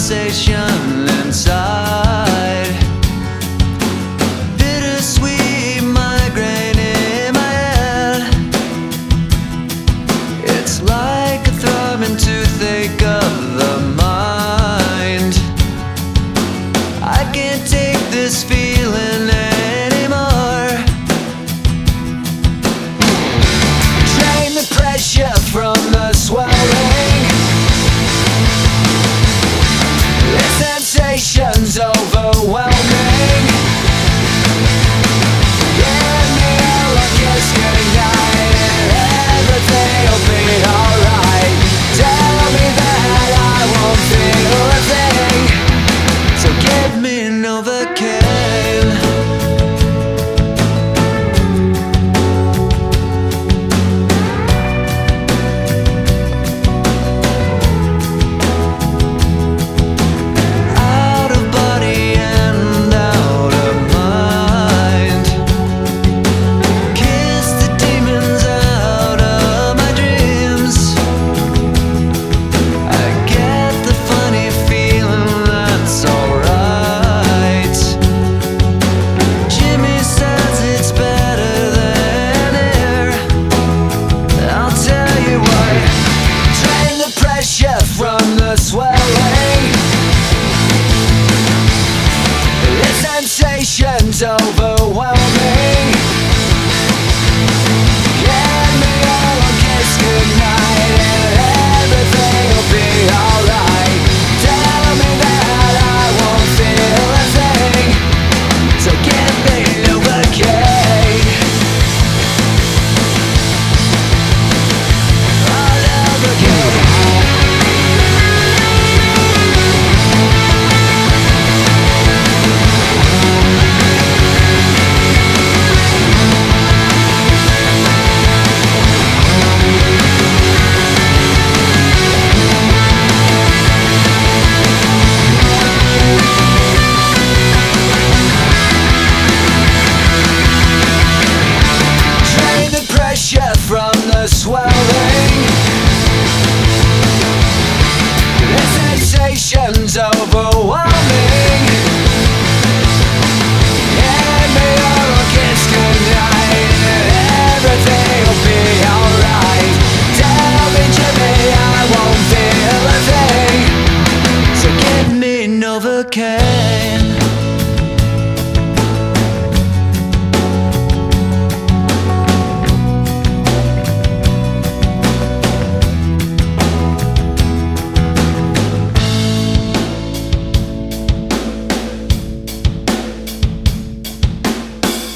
sensation inside. Bittersweet migraine in my head. It's like a throbbing toothache of the mind. I can't take this feeling anymore. Drain the pressure from the swelling. The sensation's overwhelming. Give me a kiss goodnight and everything'll be alright. Tell me that I won't feel a thing. So give me Novocaine. Out of body and out of mind. Kiss the demons out of my dreams. I get the funny feeling that's alright. Jimmy says it's better than air. I'll tell you what. Drain the pressure from the swelling. The sensation's overwhelming. Give me a kiss goodnight and everything'll be alright. Tell me that I won't feel a thing. So give me Novocaine. Oh, Novocaine. Drain the pressure from the swelling. The sensation's overwhelming. Give me a kiss goodnight and everything'll be alright. Tell me, Jimmy, I won't feel a thing. So give me Novocaine.